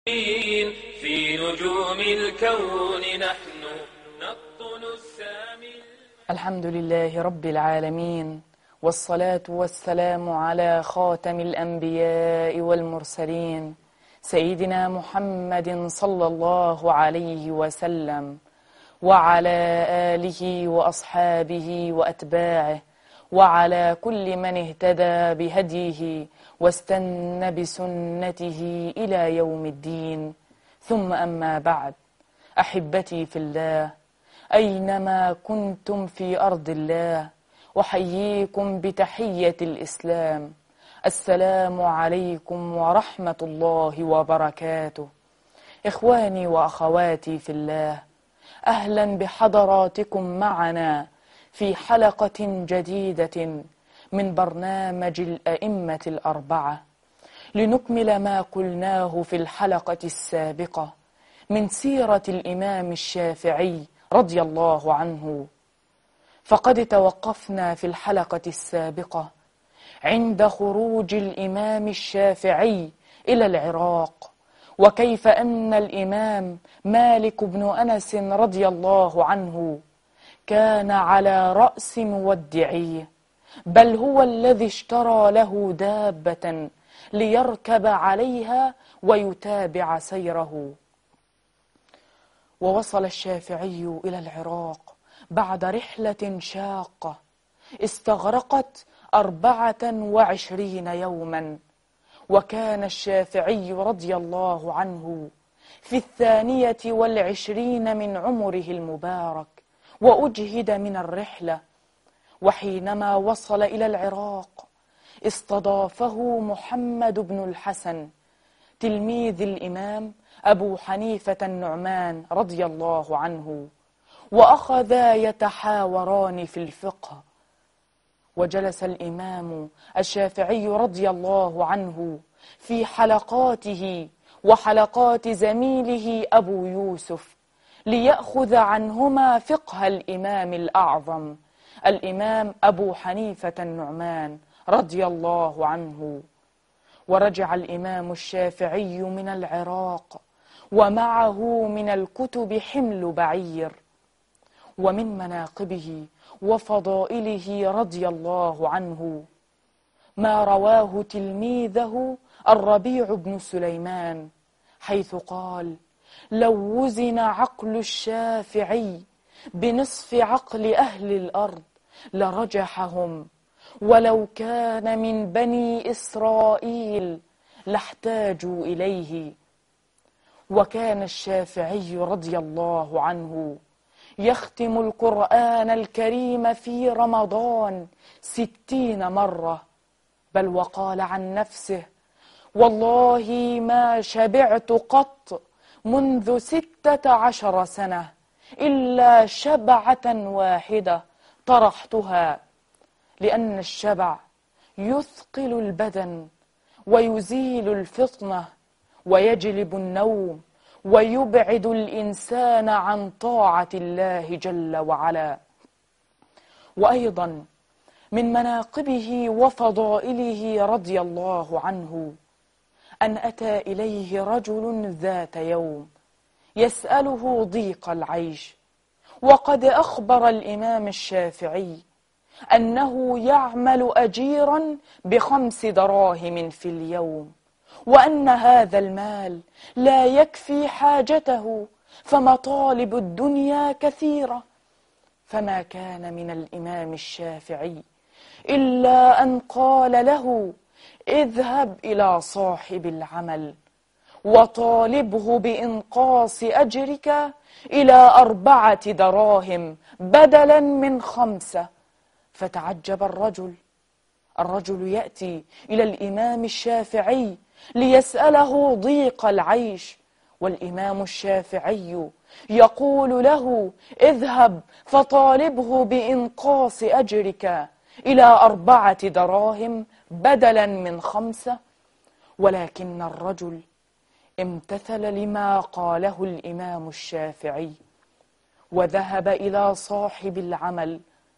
في نجوم الكون نحن نقطن السامي. الحمد لله رب العالمين، والصلاة والسلام على خاتم الأنبياء والمرسلين سيدنا محمد صلى الله عليه وسلم، وعلى آله وأصحابه وأتباعه، وعلى كل من اهتدى بهديه واستنى بسنته إلى يوم الدين. ثم أما بعد، أحبتي في الله، أينما كنتم في أرض الله، أحييكم بتحية الإسلام. السلام عليكم ورحمة الله وبركاته. إخواني وأخواتي في الله، أهلا بحضراتكم معنا في حلقة جديدة من برنامج الأئمة الأربعة، لنكمل ما قلناه في الحلقة السابقة من سيرة الإمام الشافعي رضي الله عنه. فقد توقفنا في الحلقة السابقة عند خروج الإمام الشافعي إلى العراق، وكيف أن الإمام مالك بن أنس رضي الله عنه كان على رأس مودعيه، بل هو الذي اشترى له دابة ليركب عليها ويتابع سيره. ووصل الشافعي إلى العراق بعد رحلة شاقة استغرقت 24 يوما، وكان الشافعي رضي الله عنه في 22 من عمره المبارك، وأجهد من الرحلة. وحينما وصل إلى العراق استضافه محمد بن الحسن تلميذ الإمام أبو حنيفة النعمان رضي الله عنه، وأخذا يتحاوران في الفقه. وجلس الإمام الشافعي رضي الله عنه في حلقاته وحلقات زميله أبو يوسف ليأخذ عنهما فقه الإمام الأعظم الإمام أبو حنيفة النعمان رضي الله عنه. ورجع الإمام الشافعي من العراق ومعه من الكتب حمل بعير. ومن مناقبه وفضائله رضي الله عنه ما رواه تلميذه الربيع بن سليمان، حيث قال: لو وزن عقل الشافعي بنصف عقل أهل الأرض لرجحهم، ولو كان من بني إسرائيل لاحتاجوا إليه. وكان الشافعي رضي الله عنه يختم القرآن الكريم في رمضان 60 مرة، بل وقال عن نفسه: والله ما شبعت قط منذ 16 سنة إلا شبعة واحدة طرحتها، لأن الشبع يثقل البدن ويزيل الفطنة ويجلب النوم ويبعد الإنسان عن طاعة الله جل وعلا. وأيضا من مناقبه وفضائله رضي الله عنه أن أتى إليه رجل ذات يوم يسأله ضيق العيش، وقد أخبر الإمام الشافعي أنه يعمل أجيرا ب5 دراهم في اليوم، وأن هذا المال لا يكفي حاجته، فمطالب الدنيا كثيرة. فما كان من الإمام الشافعي إلا أن قال له: اذهب إلى صاحب العمل وطالبه بإنقاص أجرك إلى 4 دراهم بدلا من 5. فتعجب الرجل يأتي إلى الإمام الشافعي ليسأله ضيق العيش، والإمام الشافعي يقول له: اذهب فطالبه بإنقاص أجرك إلى 4 دراهم بدلا من 5. ولكن الرجل امتثل لما قاله الإمام الشافعي، وذهب إلى صاحب العمل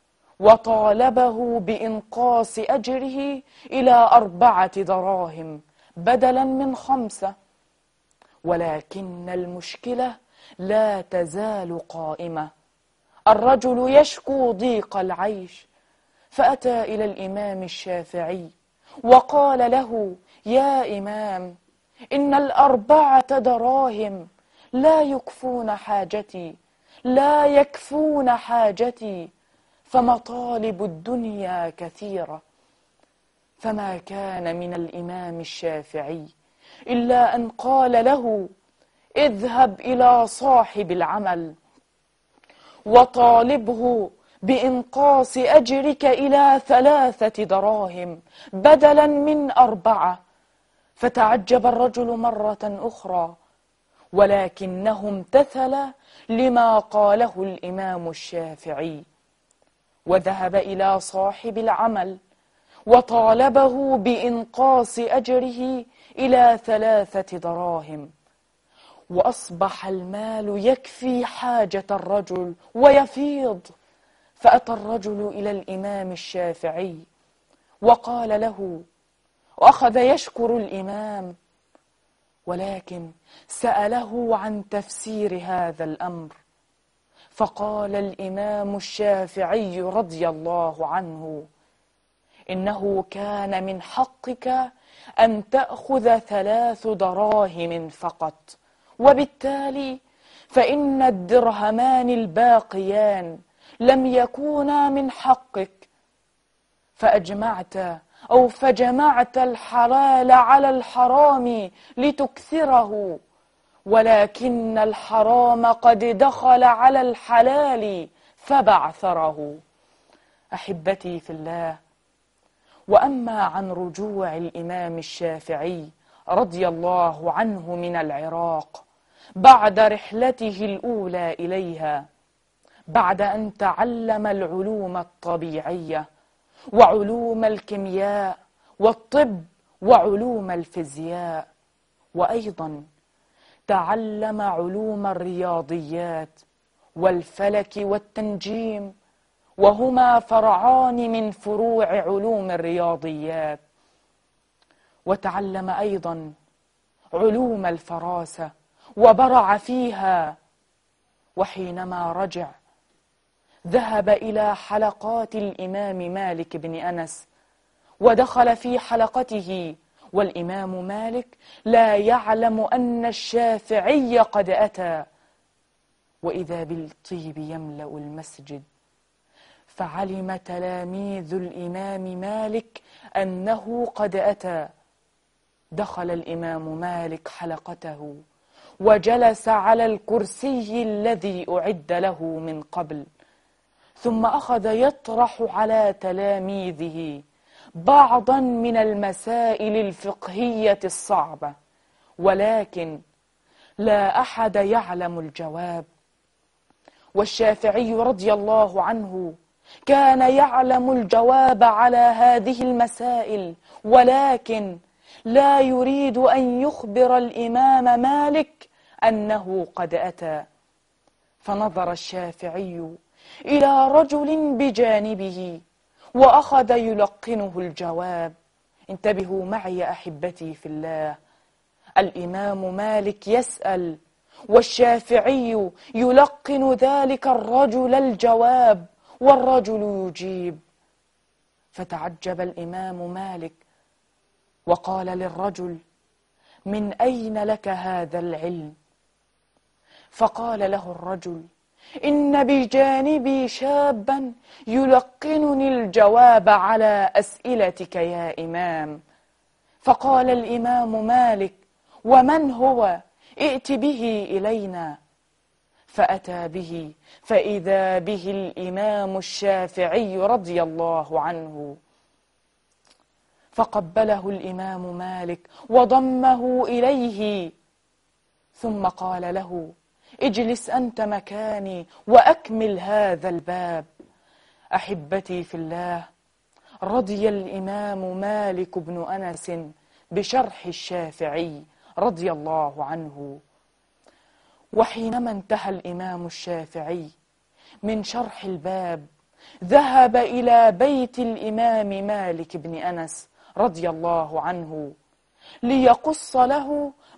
وطالبه بإنقاص أجره إلى 4 دراهم بدلا من 5. ولكن المشكلة لا تزال قائمة. الرجل يشكو ضيق العيش، فأتى إلى الإمام الشافعي وقال له: يا إمام، إن ال4 دراهم لا يكفون حاجتي، لا يكفون حاجتي، فمطالب الدنيا كثيرة. فما كان من الإمام الشافعي إلا أن قال له: اذهب إلى صاحب العمل وطالبه بإنقاص أجرك إلى 3 دراهم بدلا من 4. فتعجب الرجل مرة أخرى، ولكنه امتثل لما قاله الإمام الشافعي، وذهب إلى صاحب العمل وطالبه بإنقاص أجره إلى 3 دراهم، وأصبح المال يكفي حاجة الرجل ويفيض. فأتى الرجل إلى الإمام الشافعي وقال له، وأخذ يشكر الإمام، ولكن سأله عن تفسير هذا الأمر. فقال الإمام الشافعي رضي الله عنه: إنه كان من حقك أن تأخذ 3 دراهم فقط، وبالتالي فإن الدرهمان الباقيان لم يكونا من حقك، فجمعت الحلال على الحرام لتكثره، ولكن الحرام قد دخل على الحلال فبعثره. أحبتي في الله، وأما عن رجوع الإمام الشافعي رضي الله عنه من العراق بعد رحلته الأولى إليها، بعد أن تعلم العلوم الطبيعية وعلوم الكيمياء والطب وعلوم الفيزياء، وأيضا تعلم علوم الرياضيات والفلك والتنجيم، وهما فرعان من فروع علوم الرياضيات، وتعلم أيضا علوم الفراسة وبرع فيها. وحينما رجع ذهب إلى حلقات الإمام مالك بن أنس، ودخل في حلقته، والإمام مالك لا يعلم أن الشافعي قد أتى، وإذا بالطيب يملأ المسجد. فعلم تلاميذ الإمام مالك أنه قد أتى. دخل الإمام مالك حلقته وجلس على الكرسي الذي أعد له من قبل، ثم أخذ يطرح على تلاميذه بعضا من المسائل الفقهية الصعبة، ولكن لا أحد يعلم الجواب. والشافعي رضي الله عنه كان يعلم الجواب على هذه المسائل، ولكن لا يريد أن يخبر الإمام مالك أنه قد أتى. فنظر الشافعي إلى رجل بجانبه وأخذ يلقنه الجواب. انتبهوا معي أحبتي في الله، الإمام مالك يسأل والشافعي يلقن ذلك الرجل الجواب، والرجل يجيب. فتعجب الإمام مالك وقال للرجل: من أين لك هذا العلم؟ فقال له الرجل: إن بجانبي شابا يلقنني الجواب على أسئلتك يا إمام. فقال الإمام مالك: ومن هو؟ ائت به إلينا. فأتى به، فإذا به الإمام الشافعي رضي الله عنه، فقبله الإمام مالك وضمه إليه، ثم قال له: اجلس أنت مكاني وأكمل هذا الباب. أحبتي في الله، رضي الإمام مالك بن أنس بشرح الشافعي رضي الله عنه. وحينما انتهى الإمام الشافعي من شرح الباب ذهب إلى بيت الإمام مالك بن أنس رضي الله عنه ليقص له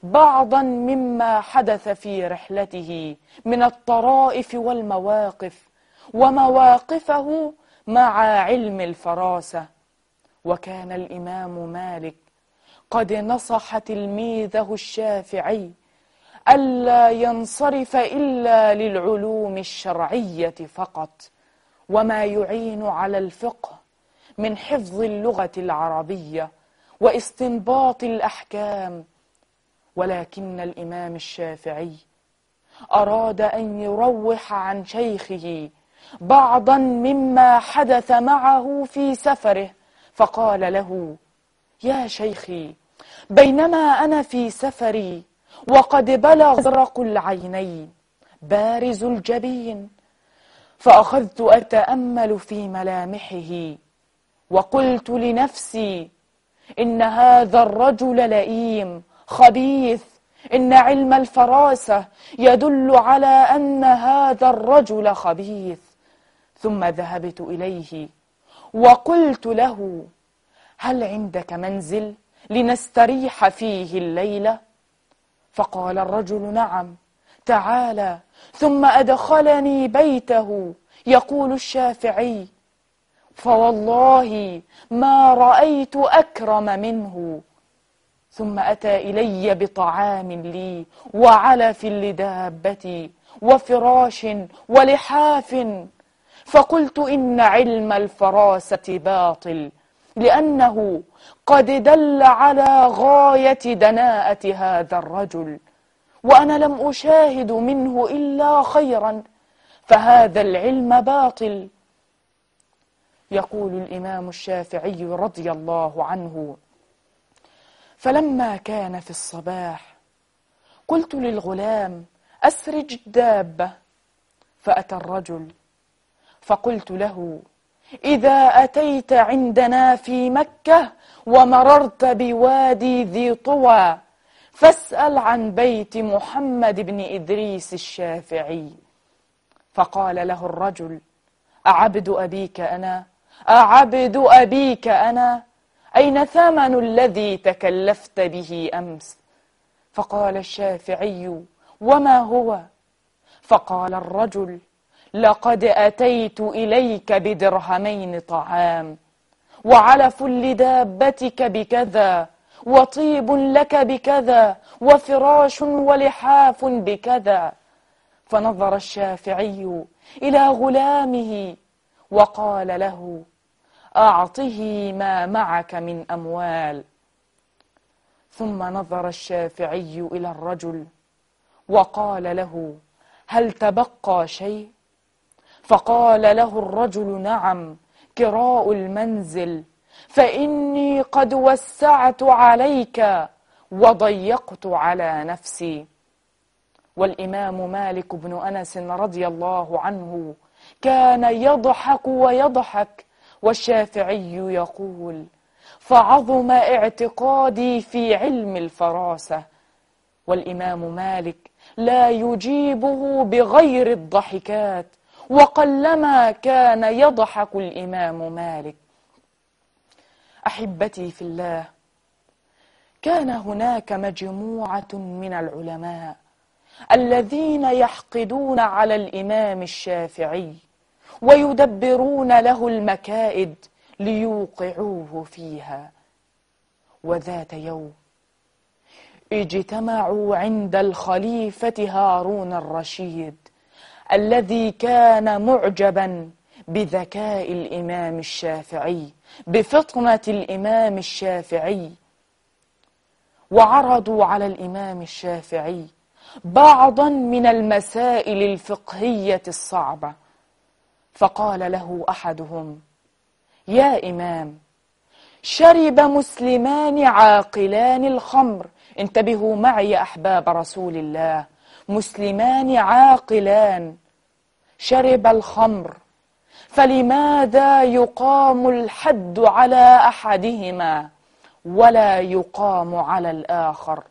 بعضا مما حدث في رحلته من الطرائف والمواقف ومواقفه مع علم الفراسة. وكان الإمام مالك قد نصح تلميذه الشافعي ألا ينصرف إلا للعلوم الشرعية فقط، وما يعين على الفقه من حفظ اللغة العربية واستنباط الأحكام. ولكن الإمام الشافعي أراد أن يروح عن شيخه بعضا مما حدث معه في سفره، فقال له: يا شيخي، بينما أنا في سفري وقد بلغ أزرق العينين بارز الجبين، فأخذت أتأمل في ملامحه وقلت لنفسي: إن هذا الرجل لئيم خبيث، إن علم الفراسة يدل على أن هذا الرجل خبيث. ثم ذهبت إليه وقلت له: هل عندك منزل لنستريح فيه الليلة؟ فقال الرجل: نعم، تعالى. ثم أدخلني بيته. يقول الشافعي: فوالله ما رأيت أكرم منه. ثم أتى إلي بطعام لي وعلف لدابتي وفراش ولحاف، فقلت: إن علم الفراسة باطل، لأنه قد دل على غاية دناءة هذا الرجل، وأنا لم أشاهد منه إلا خيرا، فهذا العلم باطل. يقول الإمام الشافعي رضي الله عنه: فلما كان في الصباح قلت للغلام: أسرج الدابة. فأتى الرجل فقلت له: إذا أتيت عندنا في مكة ومررت بوادي ذي طوى فاسأل عن بيت محمد بن إدريس الشافعي. فقال له الرجل: أعبد أبيك أنا؟ أعبد أبيك أنا؟ أين ثمن الذي تكلفت به أمس؟ فقال الشافعي: وما هو؟ فقال الرجل: لقد أتيت إليك بدرهمين طعام، وعلف لدابتك بكذا، وطيب لك بكذا، وفراش ولحاف بكذا. فنظر الشافعي إلى غلامه وقال له: أعطه ما معك من أموال. ثم نظر الشافعي إلى الرجل وقال له: هل تبقى شيء؟ فقال له الرجل: نعم، كراء المنزل، فإني قد وسعت عليك وضيقت على نفسي. والإمام مالك بن أنس رضي الله عنه كان يضحك ويضحك، والشافعي يقول: فعظم اعتقادي في علم الفراسة. والإمام مالك لا يجيبه بغير الضحكات، وقلما كان يضحك الإمام مالك. أحبتي في الله، كان هناك مجموعة من العلماء الذين يحقدون على الإمام الشافعي ويدبرون له المكائد ليوقعوه فيها. وذات يوم اجتمعوا عند الخليفة هارون الرشيد الذي كان معجبا بذكاء الإمام الشافعي، بفطنة الإمام الشافعي، وعرضوا على الإمام الشافعي بعضا من المسائل الفقهية الصعبة. فقال له أحدهم: يا إمام، شرب مسلمان عاقلان الخمر. انتبهوا معي أحباب رسول الله، مسلمان عاقلان شرب الخمر، فلماذا يقام الحد على أحدهما ولا يقام على الآخر؟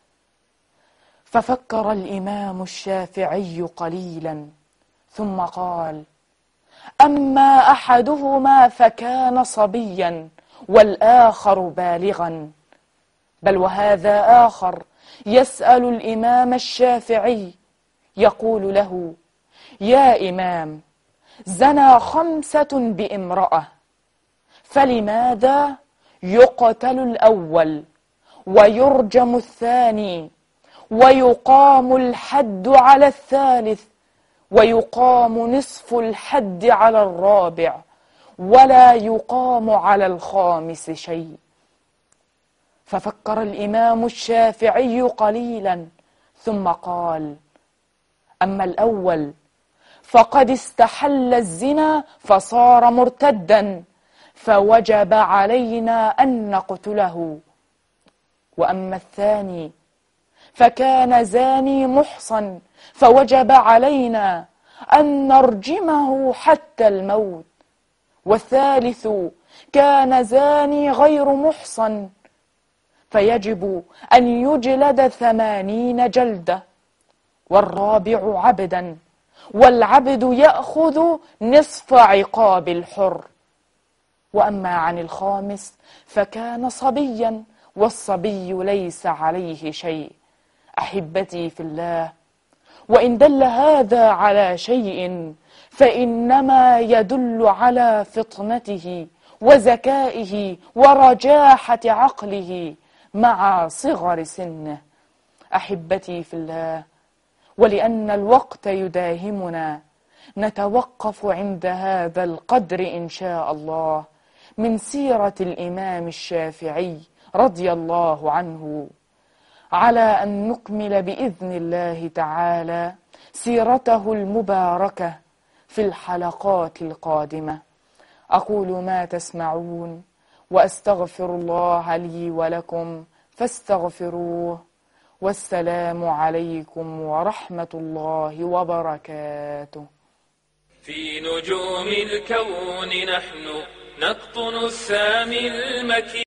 ففكر الإمام الشافعي قليلا ثم قال: أما أحدهما فكان صبيا والآخر بالغا، بل وهذا آخر يسأل الإمام الشافعي يقول له: يا إمام، زنى 5 بامرأة، فلماذا يقتل الأول ويرجم الثاني ويقام الحد على الثالث ويقام نصف الحد على الرابع ولا يقام على الخامس شيء؟ ففكر الإمام الشافعي قليلا ثم قال: أما الأول فقد استحل الزنا فصار مرتدا، فوجب علينا أن نقتله. وأما الثاني فكان زاني محصن، فوجب علينا أن نرجمه حتى الموت. والثالث كان زاني غير محصن، فيجب أن يجلد 80 جلدة. والرابع عبدا، والعبد يأخذ نصف عقاب الحر. وأما عن الخامس فكان صبيا، والصبي ليس عليه شيء. أحبتي في الله، وإن دل هذا على شيء فإنما يدل على فطنته وذكائه ورجاحة عقله مع صغر سنه. أحبتي في الله، ولأن الوقت يداهمنا نتوقف عند هذا القدر إن شاء الله من سيرة الإمام الشافعي رضي الله عنه، على أن نكمل بإذن الله تعالى سيرته المباركة في الحلقات القادمة. أقول ما تسمعون وأستغفر الله لي ولكم فاستغفروه، والسلام عليكم ورحمة الله وبركاته. في نجوم الكون نحن نقطن السامي المكين.